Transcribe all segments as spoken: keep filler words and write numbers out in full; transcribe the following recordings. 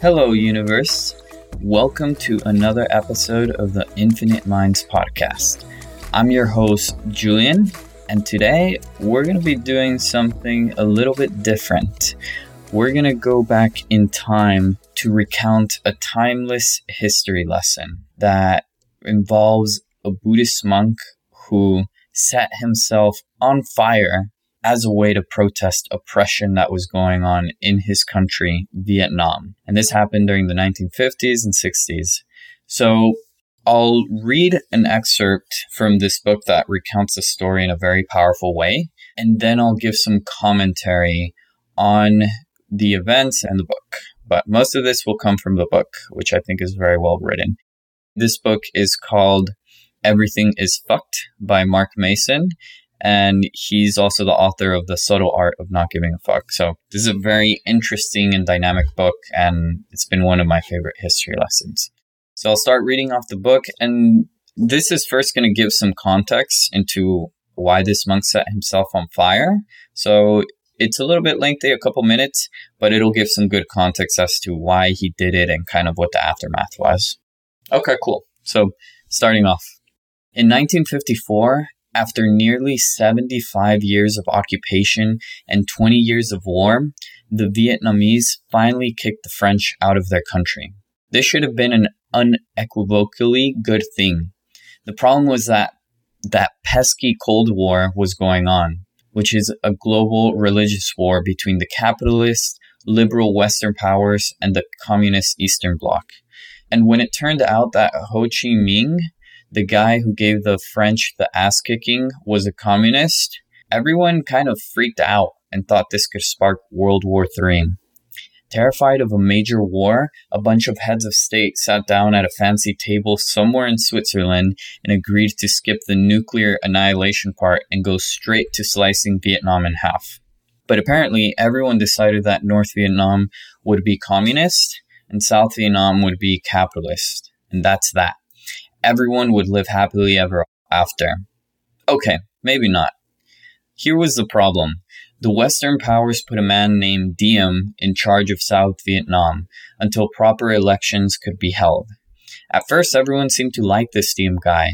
Hello, universe. Welcome to another episode of the Infinite Minds podcast. I'm your host, Julian, and today we're going to be doing something a little bit different. We're going to go back in time to recount a timeless history lesson that involves a Buddhist monk who set himself on fire as a way to protest oppression that was going on in his country, Vietnam. And this happened during the nineteen fifties and sixties. So I'll read an excerpt from this book that recounts the story in a very powerful way, and then I'll give some commentary on the events and the book. But most of this will come from the book, which I think is very well written. This book is called Everything is Fucked by Mark Mason. And he's also the author of The Subtle Art of Not Giving a Fuck. So this is a very interesting and dynamic book, and it's been one of my favorite history lessons. So I'll start reading off the book, and this is first going to give some context into why this monk set himself on fire. So it's a little bit lengthy, a couple minutes, but it'll give some good context as to why he did it and kind of what the aftermath was. Okay, cool. So starting off. In nineteen fifty-four, after nearly seventy-five years of occupation and twenty years of war, the Vietnamese finally kicked the French out of their country. This should have been an unequivocally good thing. The problem was that that pesky Cold War was going on, which is a global religious war between the capitalist, liberal Western powers and the communist Eastern Bloc. And when it turned out that Ho Chi Minh, the guy who gave the French the ass-kicking, was a communist, everyone kind of freaked out and thought this could spark World War Three. Terrified of a major war, a bunch of heads of state sat down at a fancy table somewhere in Switzerland and agreed to skip the nuclear annihilation part and go straight to slicing Vietnam in half. But apparently, everyone decided that North Vietnam would be communist and South Vietnam would be capitalist. And that's that. Everyone would live happily ever after. Okay, maybe not. Here was the problem. The Western powers put a man named Diem in charge of South Vietnam until proper elections could be held. At first, everyone seemed to like this Diem guy.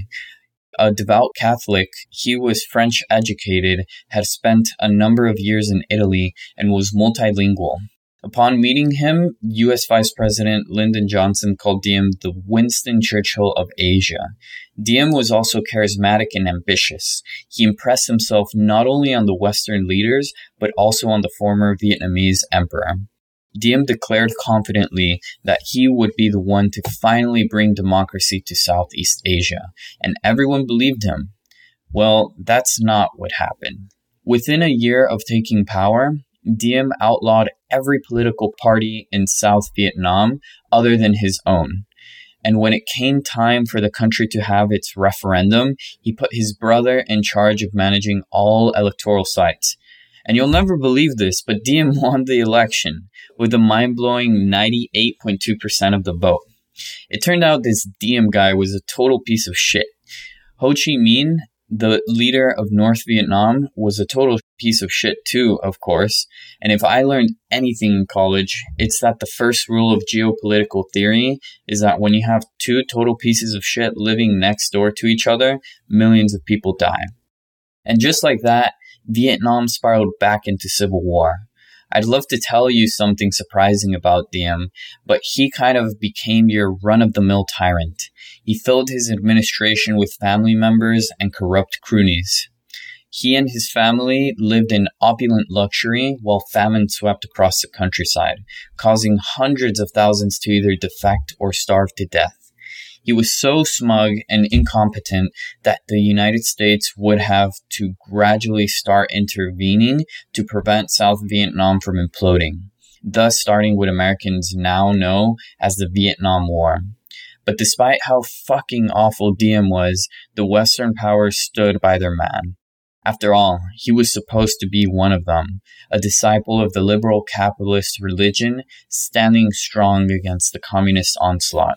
A devout Catholic, he was French educated, had spent a number of years in Italy, and was multilingual. Upon meeting him, U S Vice President Lyndon Johnson called Diem the Winston Churchill of Asia. Diem was also charismatic and ambitious. He impressed himself not only on the Western leaders, but also on the former Vietnamese emperor. Diem declared confidently that he would be the one to finally bring democracy to Southeast Asia, and everyone believed him. Well, that's not what happened. Within a year of taking power, Diem outlawed every political party in South Vietnam other than his own. And when it came time for the country to have its referendum, he put his brother in charge of managing all electoral sites. And you'll never believe this, but Diem won the election with a mind-blowing ninety-eight point two percent of the vote. It turned out this Diem guy was a total piece of shit. Ho Chi Minh, the leader of North Vietnam, was a total piece of shit too, of course. And if I learned anything in college, it's that the first rule of geopolitical theory is that when you have two total pieces of shit living next door to each other, millions of people die. And just like that, Vietnam spiraled back into civil war. I'd love to tell you something surprising about Diem, but he kind of became your run-of-the-mill tyrant. He filled his administration with family members and corrupt cronies. He and his family lived in opulent luxury while famine swept across the countryside, causing hundreds of thousands to either defect or starve to death. He was so smug and incompetent that the United States would have to gradually start intervening to prevent South Vietnam from imploding, thus starting what Americans now know as the Vietnam War. But despite how fucking awful Diem was, the Western powers stood by their man. After all, he was supposed to be one of them, a disciple of the liberal capitalist religion, standing strong against the communist onslaught.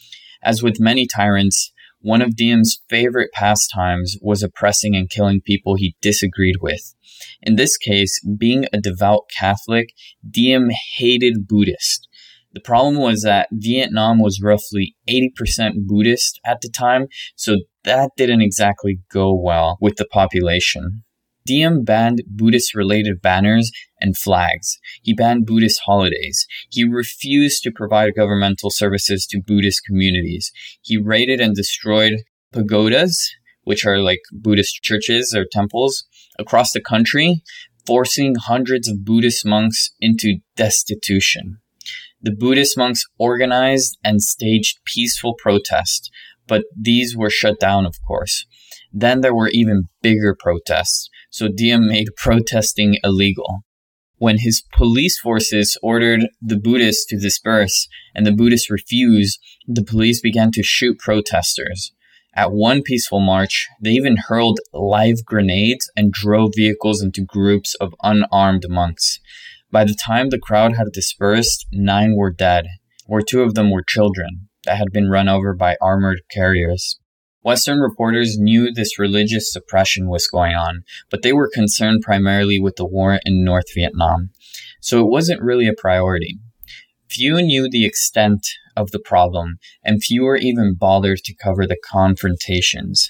As with many tyrants, one of Diem's favorite pastimes was oppressing and killing people he disagreed with. In this case, being a devout Catholic, Diem hated Buddhists. The problem was that Vietnam was roughly eighty percent Buddhist at the time, so that didn't exactly go well with the population. Diem banned Buddhist-related banners and flags. He banned Buddhist holidays. He refused to provide governmental services to Buddhist communities. He raided and destroyed pagodas, which are like Buddhist churches or temples, across the country, forcing hundreds of Buddhist monks into destitution. The Buddhist monks organized and staged peaceful protests, but these were shut down, of course. Then there were even bigger protests, so Diem made protesting illegal. When his police forces ordered the Buddhists to disperse and the Buddhists refused, the police began to shoot protesters. At one peaceful march, they even hurled live grenades and drove vehicles into groups of unarmed monks. By the time the crowd had dispersed, nine were dead, where two of them were children that had been run over by armored carriers. Western reporters knew this religious suppression was going on, but they were concerned primarily with the war in North Vietnam, so it wasn't really a priority. Few knew the extent of the problem, and fewer even bothered to cover the confrontations.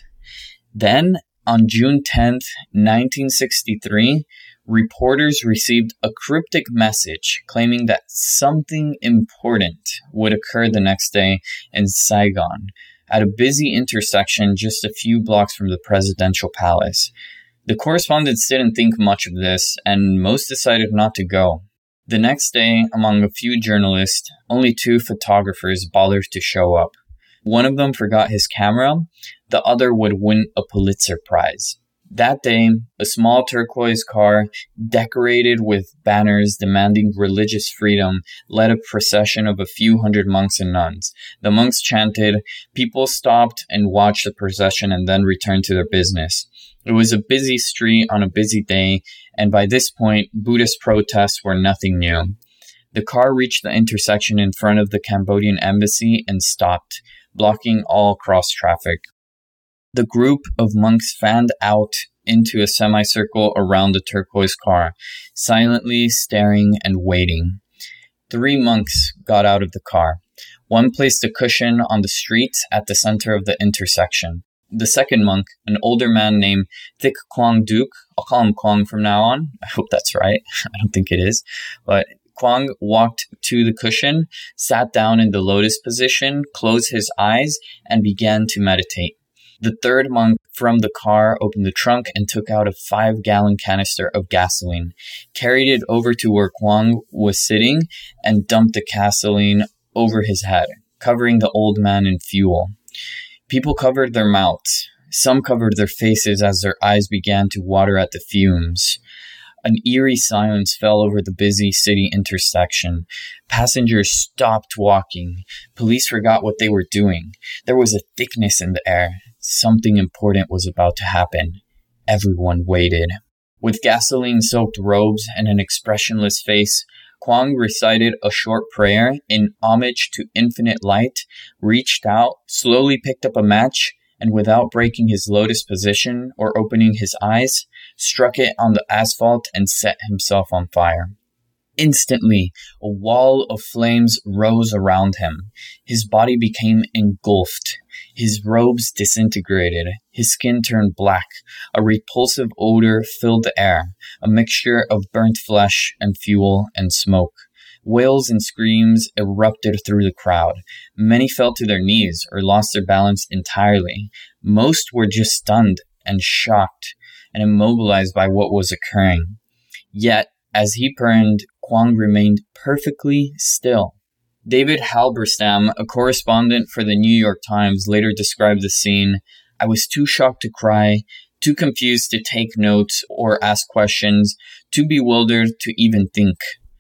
Then, on June tenth, nineteen sixty-three, reporters received a cryptic message claiming that something important would occur the next day in Saigon, at a busy intersection just a few blocks from the presidential palace. The correspondents didn't think much of this, and most decided not to go. The next day, among a few journalists, only two photographers bothered to show up. One of them forgot his camera, the other would win a Pulitzer Prize. That day, a small turquoise car, decorated with banners demanding religious freedom, led a procession of a few hundred monks and nuns. The monks chanted, people stopped and watched the procession and then returned to their business. It was a busy street on a busy day, and by this point, Buddhist protests were nothing new. The car reached the intersection in front of the Cambodian embassy and stopped, blocking all cross traffic. The group of monks fanned out into a semicircle around the turquoise car, silently staring and waiting. Three monks got out of the car. One placed a cushion on the street at the center of the intersection. The second monk, an older man named Thich Quang Duc, I'll call him Quang from now on. I hope that's right. I don't think it is. But Quang walked to the cushion, sat down in the lotus position, closed his eyes, and began to meditate. The third monk from the car opened the trunk and took out a five-gallon canister of gasoline, carried it over to where Quang was sitting, and dumped the gasoline over his head, covering the old man in fuel. People covered their mouths. Some covered their faces as their eyes began to water at the fumes. An eerie silence fell over the busy city intersection. Passengers stopped walking. Police forgot what they were doing. There was a thickness in the air. Something important was about to happen. Everyone waited. With gasoline-soaked robes and an expressionless face, Quang recited a short prayer in homage to infinite light, reached out, slowly picked up a match, and without breaking his lotus position or opening his eyes, struck it on the asphalt and set himself on fire. Instantly, a wall of flames rose around him. His body became engulfed. His robes disintegrated. His skin turned black. A repulsive odor filled the air, a mixture of burnt flesh and fuel and smoke. Wails and screams erupted through the crowd. Many fell to their knees or lost their balance entirely. Most were just stunned and shocked and immobilized by what was occurring. Yet, as he burned, Quang remained perfectly still. David Halberstam, a correspondent for the New York Times, later described the scene. I was too shocked to cry, too confused to take notes or ask questions, too bewildered to even think.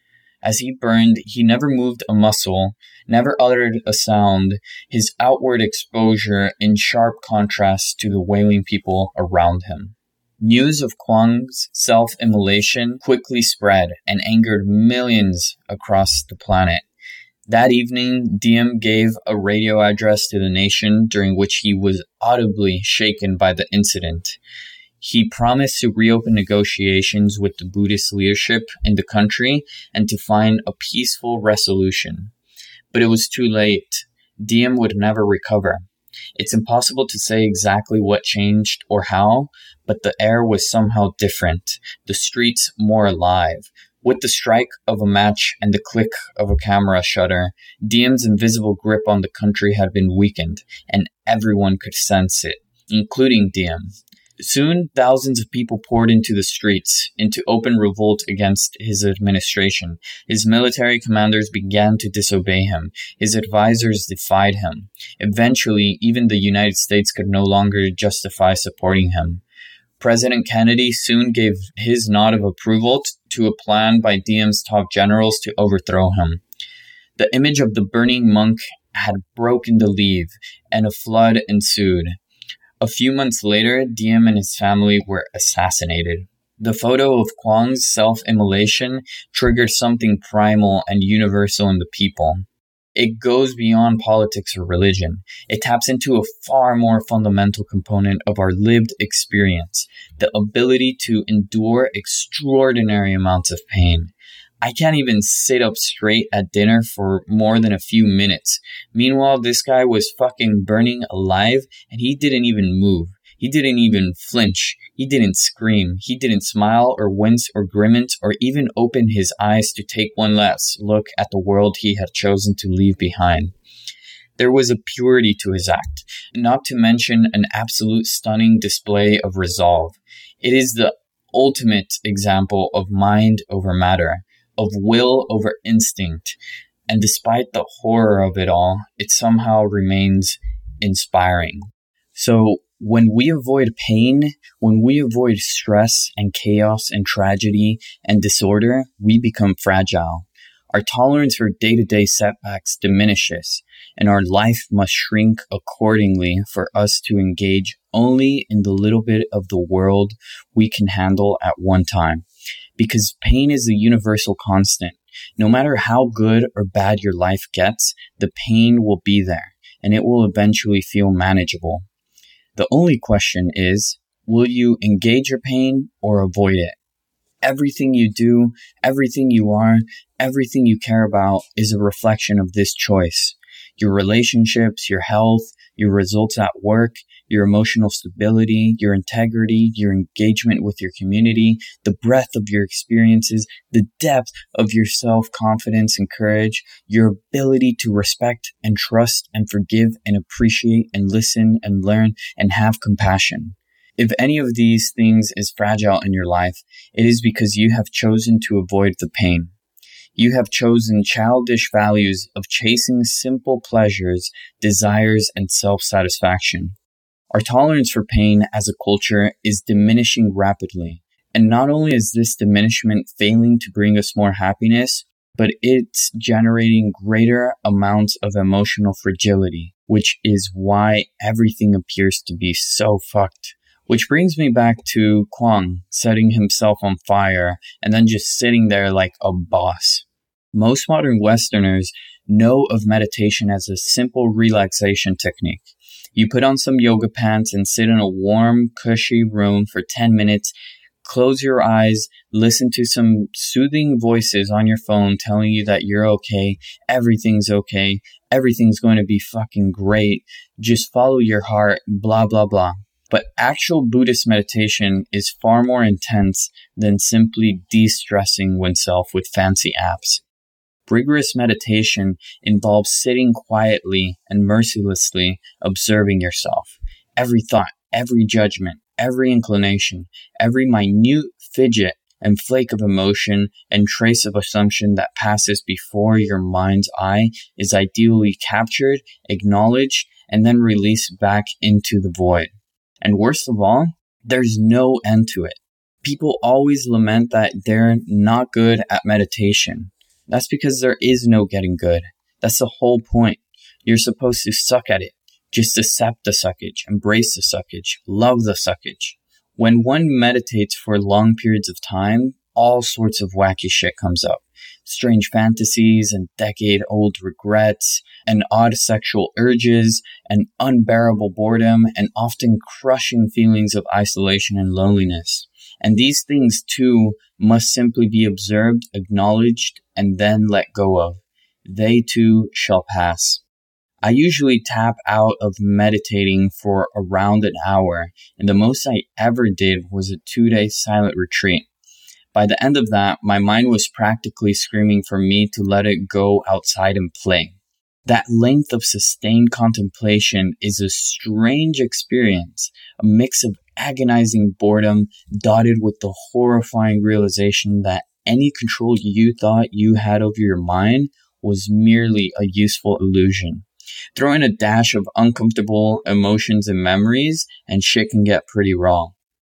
As he burned, he never moved a muscle, never uttered a sound, his outward exposure in sharp contrast to the wailing people around him. News of Quang's self-immolation quickly spread and angered millions across the planet. That evening, Diem gave a radio address to the nation during which he was audibly shaken by the incident. He promised to reopen negotiations with the Buddhist leadership in the country and to find a peaceful resolution. But it was too late. Diem would never recover. It's impossible to say exactly what changed or how, but the air was somehow different, the streets more alive. With the strike of a match and the click of a camera shutter, Diem's invisible grip on the country had been weakened, and everyone could sense it, including Diem. Soon, thousands of people poured into the streets, into open revolt against his administration. His military commanders began to disobey him. His advisors defied him. Eventually, even the United States could no longer justify supporting him. President Kennedy soon gave his nod of approval t- to a plan by Diem's top generals to overthrow him. The image of the burning monk had broken the leave, and a flood ensued. A few months later, Diem and his family were assassinated. The photo of Quang's self-immolation triggered something primal and universal in the people. It goes beyond politics or religion. It taps into a far more fundamental component of our lived experience, the ability to endure extraordinary amounts of pain. I can't even sit up straight at dinner for more than a few minutes. Meanwhile, this guy was fucking burning alive, and he didn't even move. He didn't even flinch. He didn't scream. He didn't smile or wince or grimace or even open his eyes to take one last look at the world he had chosen to leave behind. There was a purity to his act, not to mention an absolute stunning display of resolve. It is the ultimate example of mind over matter, of will over instinct, and despite the horror of it all, it somehow remains inspiring. So when we avoid pain, when we avoid stress and chaos and tragedy and disorder, we become fragile. Our tolerance for day-to-day setbacks diminishes, and our life must shrink accordingly for us to engage only in the little bit of the world we can handle at one time. Because pain is a universal constant. No matter how good or bad your life gets, the pain will be there, and it will eventually feel manageable. The only question is, will you engage your pain or avoid it? Everything you do, everything you are, everything you care about is a reflection of this choice. Your relationships, your health, your results at work, your emotional stability, your integrity, your engagement with your community, the breadth of your experiences, the depth of your self-confidence and courage, your ability to respect and trust and forgive and appreciate and listen and learn and have compassion. If any of these things is fragile in your life, it is because you have chosen to avoid the pain. You have chosen childish values of chasing simple pleasures, desires, and self-satisfaction. Our tolerance for pain as a culture is diminishing rapidly. And not only is this diminishment failing to bring us more happiness, but it's generating greater amounts of emotional fragility, which is why everything appears to be so fucked. Which brings me back to Quang setting himself on fire and then just sitting there like a boss. Most modern Westerners know of meditation as a simple relaxation technique. You put on some yoga pants and sit in a warm, cushy room for ten minutes, close your eyes, listen to some soothing voices on your phone telling you that you're okay, everything's okay, everything's going to be fucking great, just follow your heart, blah, blah, blah. But actual Buddhist meditation is far more intense than simply de-stressing oneself with fancy apps. Rigorous meditation involves sitting quietly and mercilessly observing yourself. Every thought, every judgment, every inclination, every minute fidget and flake of emotion and trace of assumption that passes before your mind's eye is ideally captured, acknowledged, and then released back into the void. And worst of all, there's no end to it. People always lament that they're not good at meditation. That's because there is no getting good. That's the whole point. You're supposed to suck at it. Just accept the suckage, embrace the suckage, love the suckage. When one meditates for long periods of time, all sorts of wacky shit comes up. Strange fantasies and decade-old regrets, and odd sexual urges, and unbearable boredom, and often crushing feelings of isolation and loneliness. And these things, too, must simply be observed, acknowledged, and then let go of. they too shall pass. I usually tap out of meditating for around an hour, and the most I ever did was a two-day silent retreat. By the end of that, my mind was practically screaming for me to let it go outside and play. That length of sustained contemplation is a strange experience, a mix of agonizing boredom dotted with the horrifying realization that any control you thought you had over your mind was merely a useful illusion. Throw in a dash of uncomfortable emotions and memories, and shit can get pretty raw.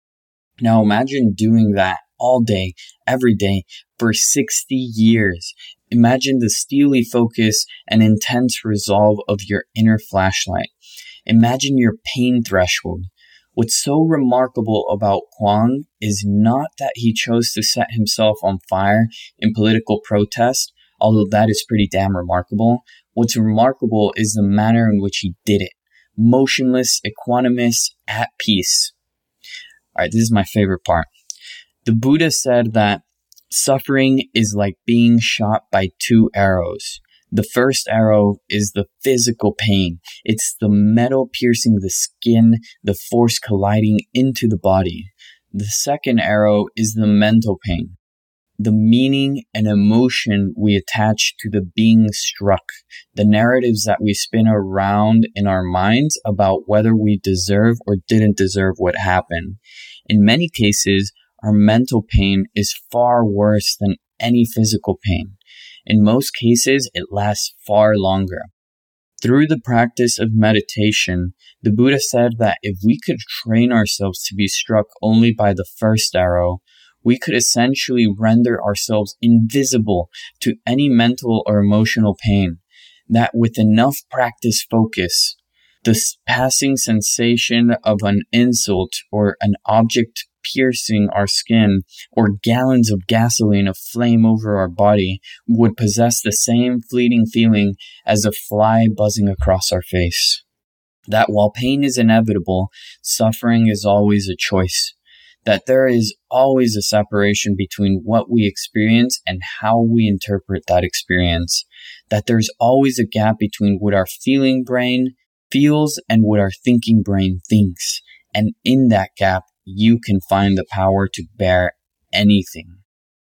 Now imagine doing that all day, every day, for sixty years. Imagine the steely focus and intense resolve of your inner flashlight. Imagine your pain threshold. What's so remarkable about Kwang is not that he chose to set himself on fire in political protest, although that is pretty damn remarkable. What's remarkable is the manner in which he did it. Motionless, equanimous, at peace. Alright, this is my favorite part. The Buddha said that suffering is like being shot by two arrows. The first arrow is the physical pain. It's the metal piercing the skin, the force colliding into the body. The second arrow is the mental pain. The meaning and emotion we attach to the being struck, the narratives that we spin around in our minds about whether we deserve or didn't deserve what happened. In many cases, our mental pain is far worse than any physical pain. In most cases, it lasts far longer. Through the practice of meditation, the Buddha said that if we could train ourselves to be struck only by the first arrow, we could essentially render ourselves invisible to any mental or emotional pain. That with enough practice focus, the passing sensation of an insult or an object piercing our skin or gallons of gasoline aflame over our body would possess the same fleeting feeling as a fly buzzing across our face. That while pain is inevitable, suffering is always a choice. That there is always a separation between what we experience and how we interpret that experience. That there's always a gap between what our feeling brain feels and what our thinking brain thinks. And in that gap, you can find the power to bear anything.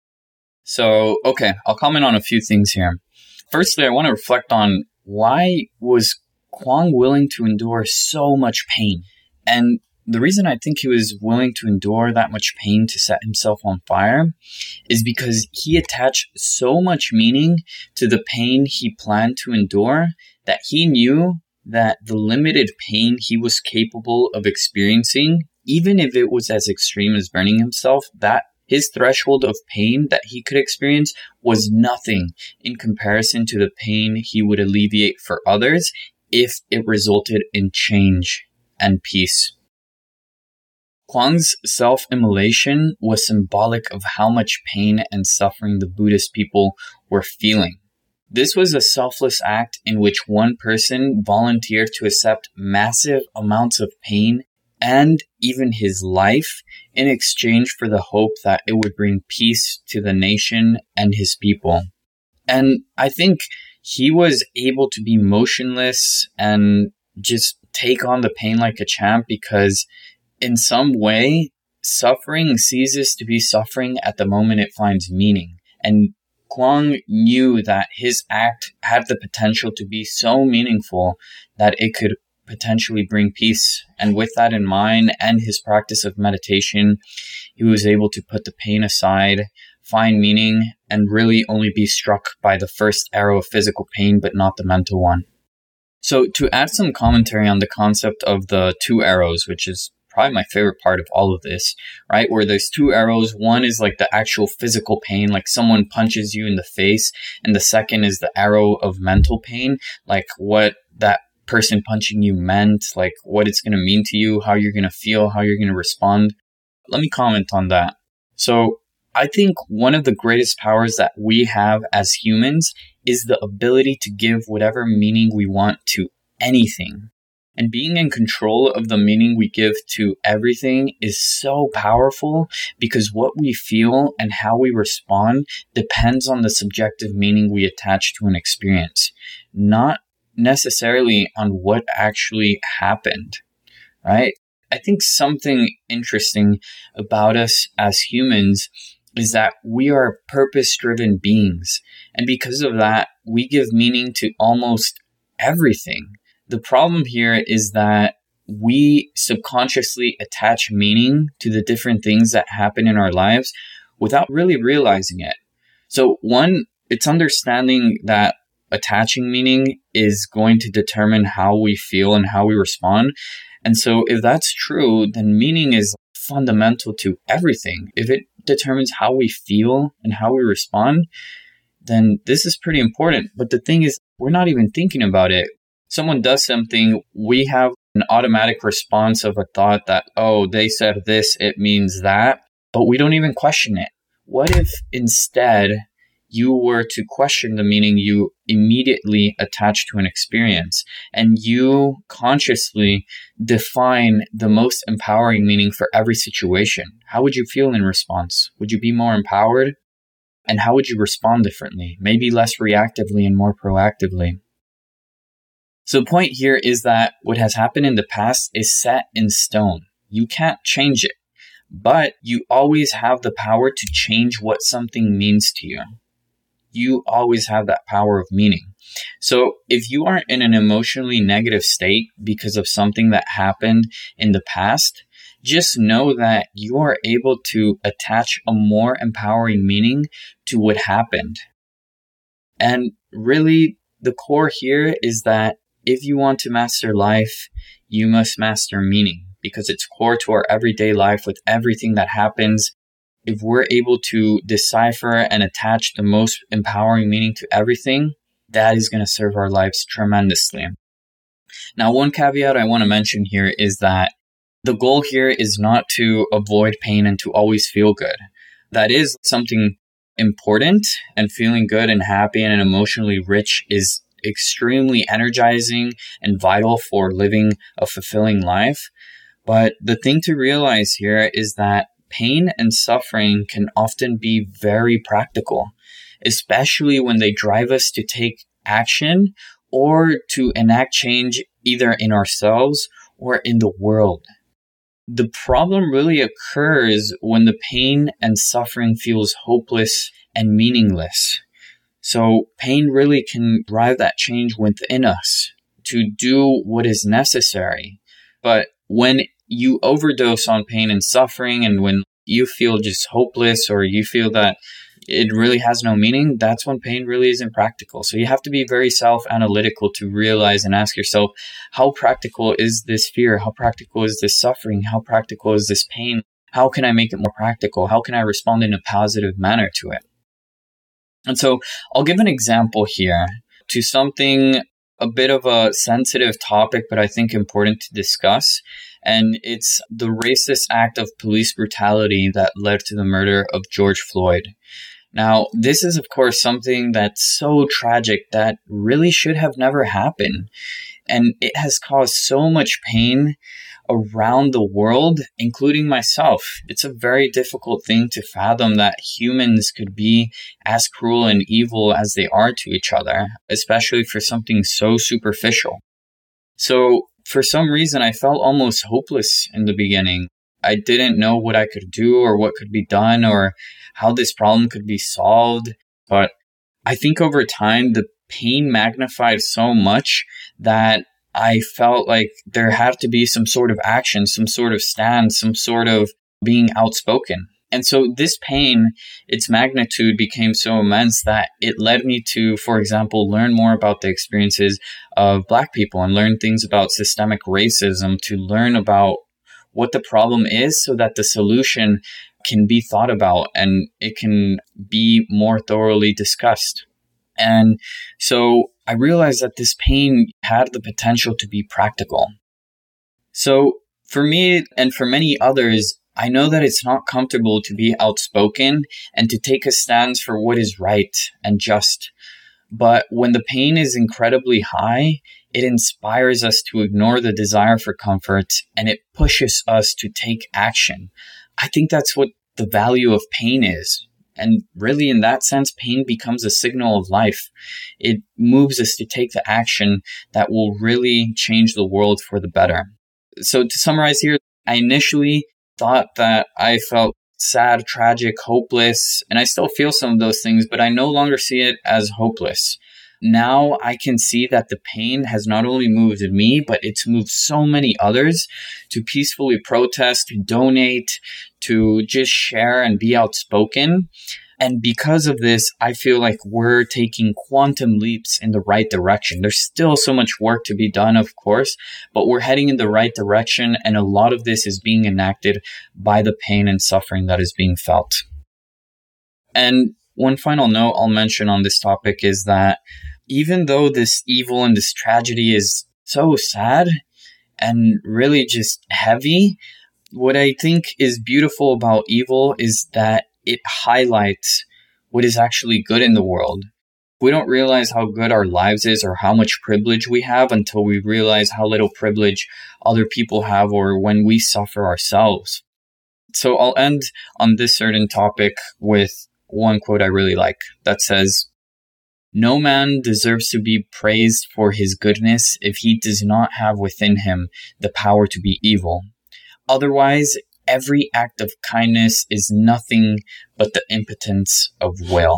So, okay, I'll comment on a few things here. Firstly, I want to reflect on why was Kwang willing to endure so much pain? And the reason I think he was willing to endure that much pain to set himself on fire is because he attached so much meaning to the pain he planned to endure that he knew that the limited pain he was capable of experiencing, even if it was as extreme as burning himself, that his threshold of pain that he could experience was nothing in comparison to the pain he would alleviate for others if it resulted in change and peace. Kwang's self-immolation was symbolic of how much pain and suffering the Buddhist people were feeling. This was a selfless act in which one person volunteered to accept massive amounts of pain and even his life in exchange for the hope that it would bring peace to the nation and his people. And I think he was able to be motionless and just take on the pain like a champ because in some way, suffering ceases to be suffering at the moment it finds meaning. And Kwang knew that his act had the potential to be so meaningful that it could potentially bring peace. And with that in mind and his practice of meditation, he was able to put the pain aside, find meaning, and really only be struck by the first arrow of physical pain, but not the mental one. So to add some commentary on the concept of the two arrows, which is probably my favorite part of all of this, right? Where there's two arrows. One is like the actual physical pain, like someone punches you in the face. And the second is the arrow of mental pain, like what that person punching you meant, like what it's going to mean to you, how you're going to feel, how you're going to respond. Let me comment on that. So I think one of the greatest powers that we have as humans is the ability to give whatever meaning we want to anything. And being in control of the meaning we give to everything is so powerful because what we feel and how we respond depends on the subjective meaning we attach to an experience, not necessarily on what actually happened, right? I think something interesting about us as humans is that we are purpose-driven beings. And because of that, we give meaning to almost everything. The problem here is that we subconsciously attach meaning to the different things that happen in our lives without really realizing it. So one, it's understanding that attaching meaning is going to determine how we feel and how we respond. And so if that's true, then meaning is fundamental to everything. If it determines how we feel and how we respond, then this is pretty important. But the thing is, we're not even thinking about it. Someone does something, we have an automatic response of a thought that, oh, they said this, it means that, but we don't even question it. What if instead you were to question the meaning you immediately attach to an experience and you consciously define the most empowering meaning for every situation? How would you feel in response? Would you be more empowered? And how would you respond differently? Maybe less reactively and more proactively. So the point here is that what has happened in the past is set in stone. You can't change it, but you always have the power to change what something means to you. You always have that power of meaning. So if you are in an emotionally negative state because of something that happened in the past, just know that you are able to attach a more empowering meaning to what happened. And really, the core here is that if you want to master life, you must master meaning because it's core to our everyday life with everything that happens. If we're able to decipher and attach the most empowering meaning to everything, that is going to serve our lives tremendously. Now, one caveat I want to mention here is that the goal here is not to avoid pain and to always feel good. That is something important, and feeling good and happy and emotionally rich is extremely energizing and vital for living a fulfilling life. But the thing to realize here is that pain and suffering can often be very practical, especially when they drive us to take action or to enact change either in ourselves or in the world. The problem really occurs when the pain and suffering feels hopeless and meaningless. So pain really can drive that change within us to do what is necessary. But when you overdose on pain and suffering, and when you feel just hopeless or you feel that it really has no meaning, that's when pain really isn't practical. So you have to be very self-analytical to realize and ask yourself, how practical is this fear? How practical is this suffering? How practical is this pain? How can I make it more practical? How can I respond in a positive manner to it? And so I'll give an example here to something a bit of a sensitive topic, but I think important to discuss. And it's the racist act of police brutality that led to the murder of George Floyd. Now, this is, of course, something that's so tragic that really should have never happened. And it has caused so much pain around the world, including myself. It's a very difficult thing to fathom that humans could be as cruel and evil as they are to each other, especially for something so superficial. So, for some reason, I felt almost hopeless in the beginning. I didn't know what I could do or what could be done or how this problem could be solved. But I think over time, the pain magnified so much that I felt like there had to be some sort of action, some sort of stand, some sort of being outspoken. And so this pain, its magnitude became so immense that it led me to, for example, learn more about the experiences of Black people and learn things about systemic racism, to learn about what the problem is so that the solution can be thought about and it can be more thoroughly discussed. And so I realized that this pain had the potential to be practical. So for me and for many others, I know that it's not comfortable to be outspoken and to take a stance for what is right and just. But when the pain is incredibly high, It inspires us to ignore the desire for comfort, and it pushes us to take action. I think that's what the value of pain is. And really, in that sense, pain becomes a signal of life. It moves us to take the action that will really change the world for the better. So to summarize here, I initially thought that I felt sad, tragic, hopeless, and I still feel some of those things, but I no longer see it as hopeless. Now I can see that the pain has not only moved me, but it's moved so many others to peacefully protest, to donate, to just share and be outspoken. And because of this, I feel like we're taking quantum leaps in the right direction. There's still so much work to be done, of course, but we're heading in the right direction. And a lot of this is being enacted by the pain and suffering that is being felt. And one final note I'll mention on this topic is that even though this evil and this tragedy is so sad and really just heavy, what I think is beautiful about evil is that it highlights what is actually good in the world. We don't realize how good our lives is or how much privilege we have until we realize how little privilege other people have or when we suffer ourselves. So I'll end on this certain topic with one quote I really like that says, "No man deserves to be praised for his goodness if he does not have within him the power to be evil. Otherwise, every act of kindness is nothing but the impotence of will."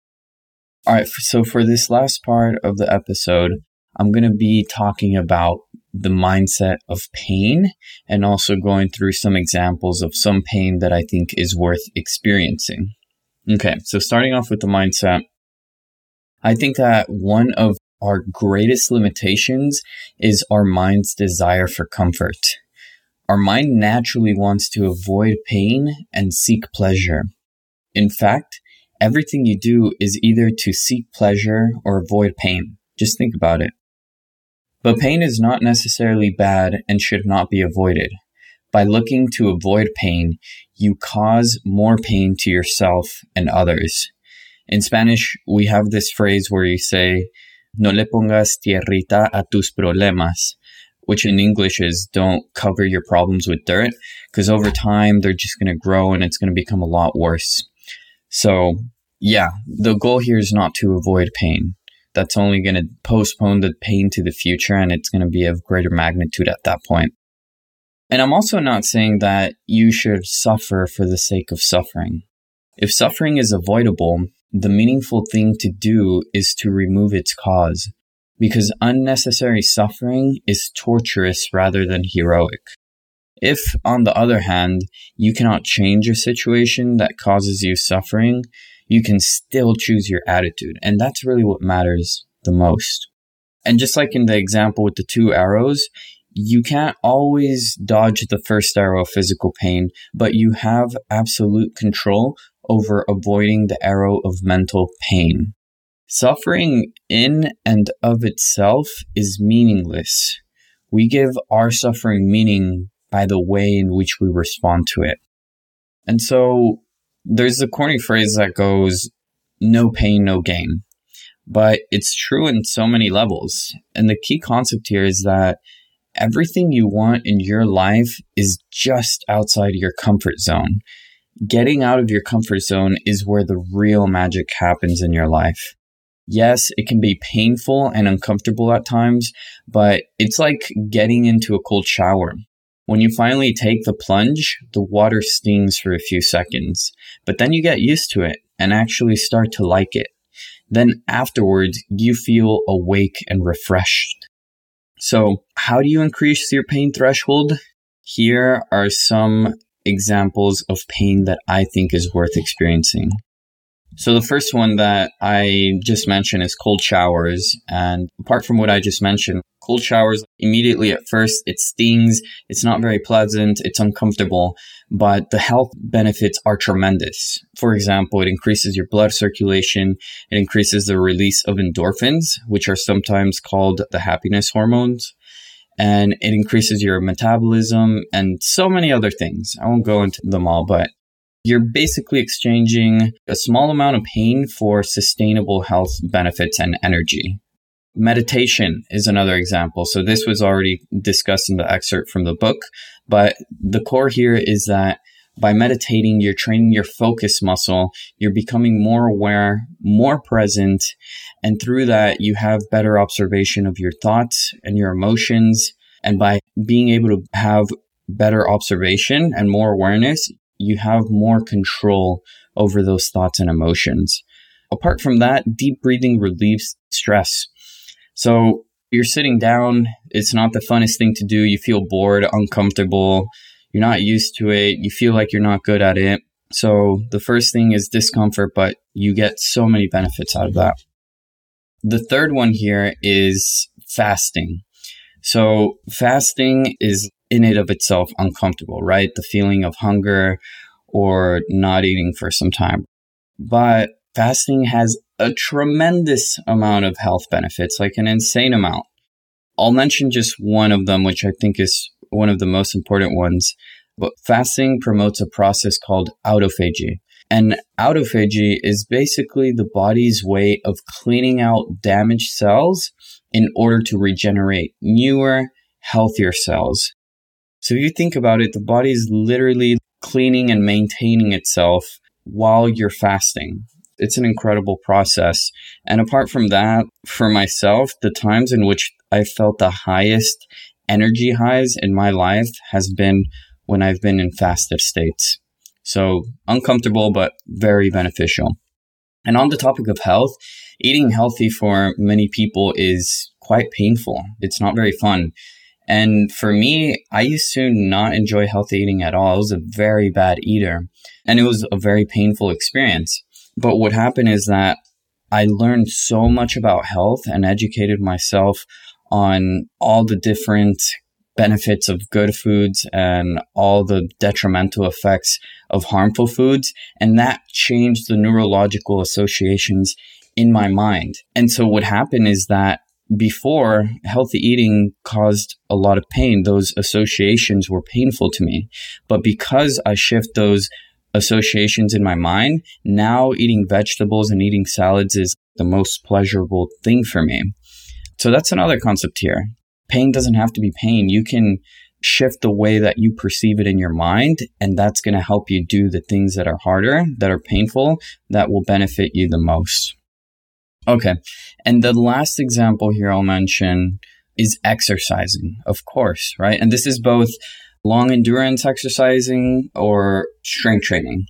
All right, so for this last part of the episode, I'm going to be talking about the mindset of pain and also going through some examples of some pain that I think is worth experiencing. Okay, so starting off with the mindset, I think that one of our greatest limitations is our mind's desire for comfort. Our mind naturally wants to avoid pain and seek pleasure. In fact, everything you do is either to seek pleasure or avoid pain. Just think about it. But pain is not necessarily bad and should not be avoided. By looking to avoid pain, you cause more pain to yourself and others. In Spanish, we have this phrase where you say, "No le pongas tierrita a tus problemas," which in English is don't cover your problems with dirt, because over time they're just going to grow and it's going to become a lot worse. So yeah, the goal here is not to avoid pain. That's only going to postpone the pain to the future, and it's going to be of greater magnitude at that point. And I'm also not saying that you should suffer for the sake of suffering. If suffering is avoidable, the meaningful thing to do is to remove its cause, because unnecessary suffering is torturous rather than heroic. If, on the other hand, you cannot change a situation that causes you suffering, you can still choose your attitude, and that's really what matters the most. And just like in the example with the two arrows, you can't always dodge the first arrow of physical pain, but you have absolute control over avoiding the arrow of mental pain. Suffering in and of itself is meaningless. We give our suffering meaning by the way in which we respond to it. And so there's a corny phrase that goes, "No pain, no gain." But it's true in so many levels. And the key concept here is that everything you want in your life is just outside your comfort zone. Getting out of your comfort zone is where the real magic happens in your life. Yes, it can be painful and uncomfortable at times, but it's like getting into a cold shower. When you finally take the plunge, the water stings for a few seconds, but then you get used to it and actually start to like it. Then afterwards, you feel awake and refreshed. So how do you increase your pain threshold? Here are some examples of pain that I think is worth experiencing. So the first one that I just mentioned is cold showers. And apart from what I just mentioned, cold showers, immediately at first, it stings. It's not very pleasant. It's uncomfortable. But the health benefits are tremendous. For example, it increases your blood circulation. It increases the release of endorphins, which are sometimes called the happiness hormones. And it increases your metabolism and so many other things. I won't go into them all, but you're basically exchanging a small amount of pain for sustainable health benefits and energy. Meditation is another example. So this was already discussed in the excerpt from the book, but the core here is that by meditating, you're training your focus muscle, you're becoming more aware, more present, and through that, you have better observation of your thoughts and your emotions. And by being able to have better observation and more awareness, you have more control over those thoughts and emotions. Apart from that, deep breathing relieves stress. So you're sitting down, it's not the funnest thing to do, you feel bored, uncomfortable, you're not used to it, you feel like you're not good at it. So the first thing is discomfort, but you get so many benefits out of that. The third one here is fasting. So fasting is in and of itself uncomfortable, right? The feeling of hunger or not eating for some time. But fasting has a tremendous amount of health benefits, like an insane amount. I'll mention just one of them, which I think is one of the most important ones. But fasting promotes a process called autophagy. And autophagy is basically the body's way of cleaning out damaged cells in order to regenerate newer, healthier cells. So if you think about it, the body is literally cleaning and maintaining itself while you're fasting. It's an incredible process. And apart from that, for myself, the times in which I felt the highest energy highs in my life has been when I've been in fasted states. So uncomfortable, but very beneficial. And on the topic of health, eating healthy for many people is quite painful. It's not very fun. And for me, I used to not enjoy healthy eating at all. I was a very bad eater, and it was a very painful experience. But what happened is that I learned so much about health and educated myself on all the different benefits of good foods and all the detrimental effects of harmful foods. And that changed the neurological associations in my mind. And so what happened is that before, healthy eating caused a lot of pain. Those associations were painful to me. But because I shift those associations in my mind, now eating vegetables and eating salads is the most pleasurable thing for me. So that's another concept here. Pain doesn't have to be pain. You can shift the way that you perceive it in your mind, and that's going to help you do the things that are harder, that are painful, that will benefit you the most. Okay, and the last example here I'll mention is exercising, of course, right? And this is both long endurance exercising or strength training.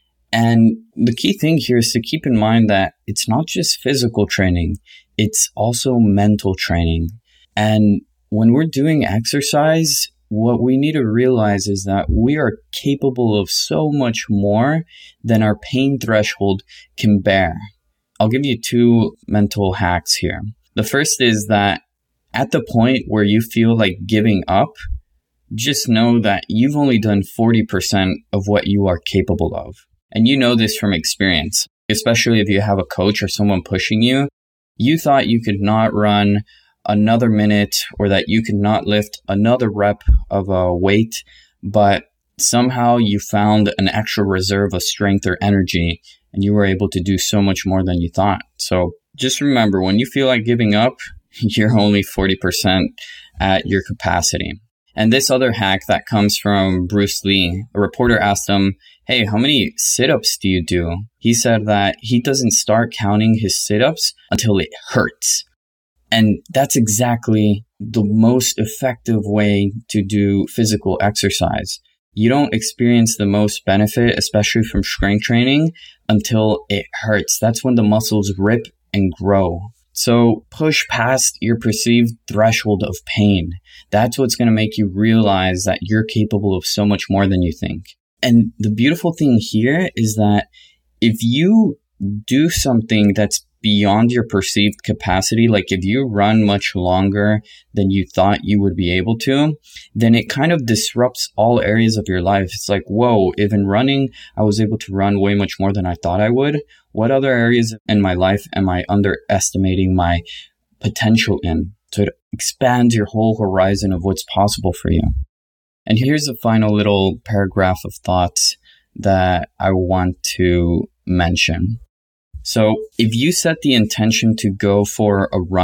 And the key thing here is to keep in mind that it's not just physical training, it's also mental training. And when we're doing exercise, what we need to realize is that we are capable of so much more than our pain threshold can bear. I'll give you two mental hacks here. The first is that at the point where you feel like giving up, just know that you've only done forty percent of what you are capable of. And you know this from experience, especially if you have a coach or someone pushing you. You thought you could not run another minute or that you could not lift another rep of a weight, but somehow you found an extra reserve of strength or energy and you were able to do so much more than you thought. So just remember, when you feel like giving up, you're only forty percent at your capacity. And this other hack that comes from Bruce Lee, a reporter asked him, hey, how many sit-ups do you do? He said that he doesn't start counting his sit-ups until it hurts. And that's exactly the most effective way to do physical exercise. You don't experience the most benefit, especially from strength training, until it hurts. That's when the muscles rip and grow. So push past your perceived threshold of pain. That's what's going to make you realize that you're capable of so much more than you think. And the beautiful thing here is that if you do something that's beyond your perceived capacity, like if you run much longer than you thought you would be able to, then it kind of disrupts all areas of your life. It's like, whoa, if in running, I was able to run way much more than I thought I would, what other areas in my life am I underestimating my potential in? So it expands your whole horizon of what's possible for you. And here's a final little paragraph of thoughts that I want to mention. So if you set the intention to go for a run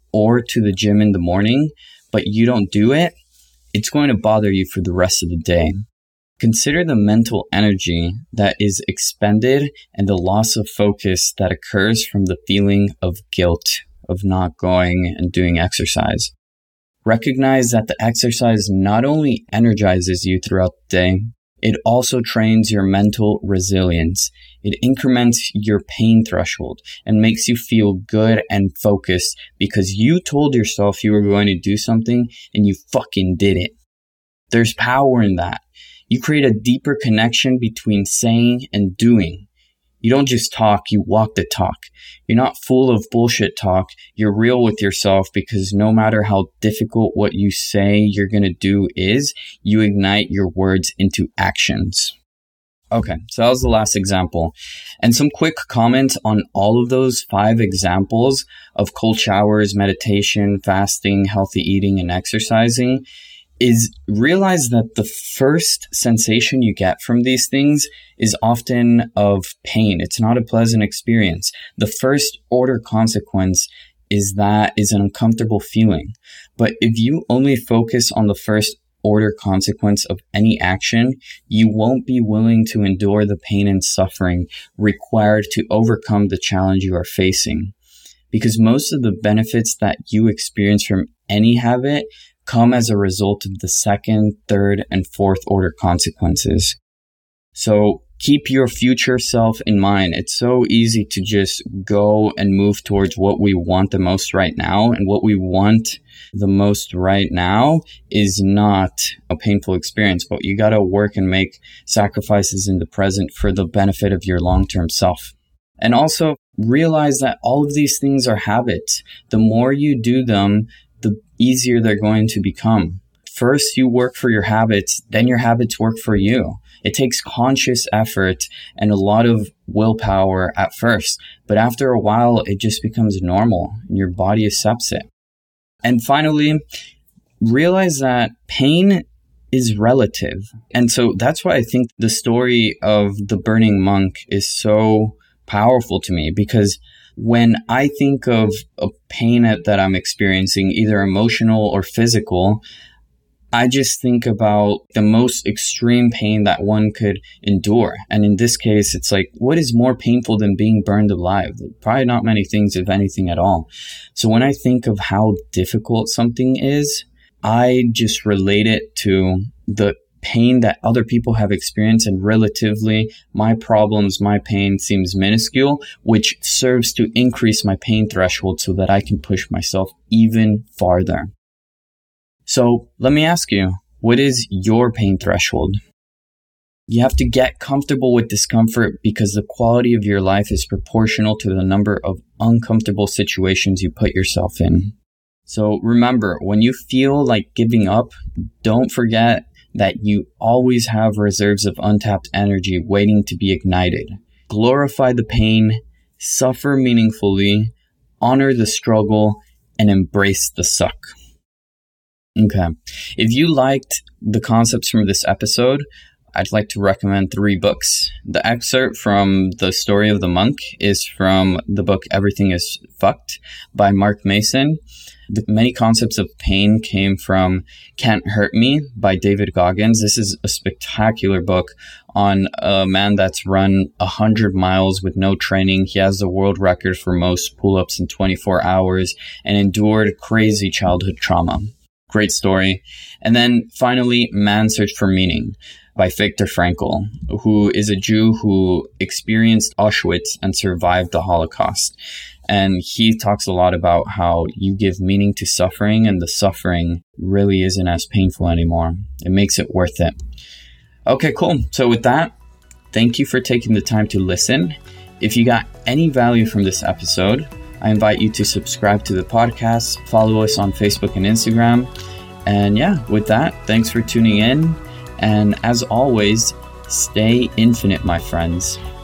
or to the gym in the morning, but you don't do it, it's going to bother you for the rest of the day. Consider the mental energy that is expended and the loss of focus that occurs from the feeling of guilt of not going and doing exercise. Recognize that the exercise not only energizes you throughout the day, it also trains your mental resilience. It increments your pain threshold and makes you feel good and focused because you told yourself you were going to do something and you fucking did it. There's power in that. You create a deeper connection between saying and doing. You don't just talk, you walk the talk. You're not full of bullshit talk. You're real with yourself because no matter how difficult what you say you're going to do is, you ignite your words into actions. Okay, so that was the last example. And some quick comments on all of those five examples of cold showers, meditation, fasting, healthy eating, and exercising is realize that the first sensation you get from these things is often of pain. It's not a pleasant experience. The first order consequence is that is an uncomfortable feeling. But if you only focus on the first order consequence of any action, you won't be willing to endure the pain and suffering required to overcome the challenge you are facing. Because most of the benefits that you experience from any habit come as a result of the second, third, and fourth order consequences. So keep your future self in mind. It's so easy to just go and move towards what we want the most right now. And what we want the most right now is not a painful experience, but you got to work and make sacrifices in the present for the benefit of your long-term self. And also realize that all of these things are habits. The more you do them, the easier they're going to become. First, you work for your habits, then your habits work for you. It takes conscious effort and a lot of willpower at first, but after a while, it just becomes normal and your body accepts it. And finally, realize that pain is relative. And so that's why I think the story of the burning monk is so powerful to me, because when I think of a pain that I'm experiencing, either emotional or physical, I just think about the most extreme pain that one could endure. And in this case, it's like, what is more painful than being burned alive? Probably not many things, if anything at all. So when I think of how difficult something is, I just relate it to the pain that other people have experienced, and relatively my problems, my pain seems minuscule, which serves to increase my pain threshold so that I can push myself even farther. So let me ask you, what is your pain threshold? You have to get comfortable with discomfort because the quality of your life is proportional to the number of uncomfortable situations you put yourself in. So remember, when you feel like giving up, don't forget that you always have reserves of untapped energy waiting to be ignited. Glorify the pain, suffer meaningfully, honor the struggle, and embrace the suck. Okay. If you liked the concepts from this episode, I'd like to recommend three books. The excerpt from The Story of the Monk is from the book Everything is Fucked by Mark Mason. The many concepts of pain came from Can't Hurt Me by David Goggins. This is a spectacular book on a man that's run one hundred miles with no training. He has the world record for most pull-ups in twenty-four hours and endured crazy childhood trauma. Great story. And then finally, Man's Search for Meaning by Viktor Frankl, who is a Jew who experienced Auschwitz and survived the Holocaust. And he talks a lot about how you give meaning to suffering, and the suffering really isn't as painful anymore. It makes it worth it. Okay, cool. So with that, thank you for taking the time to listen. If you got any value from this episode, I invite you to subscribe to the podcast, follow us on Facebook and Instagram. And yeah, with that, thanks for tuning in. And as always, stay infinite, my friends.